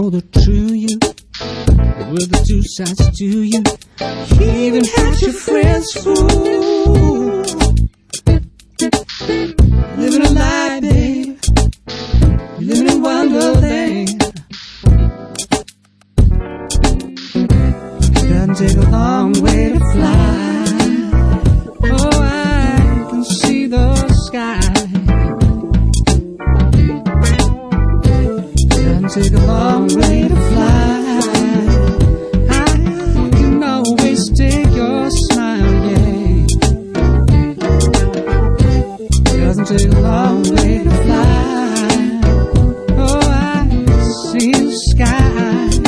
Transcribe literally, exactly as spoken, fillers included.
the true you, with the two sides to you. You even had your friends fool. Living a lie, babe. You're living in Wonderland. Doesn't take a long way to fly. Oh, I can see the sky. Doesn't take a long way to fly. I can always take your smile, yeah. Doesn't take a long way to fly. Oh, I see the sky.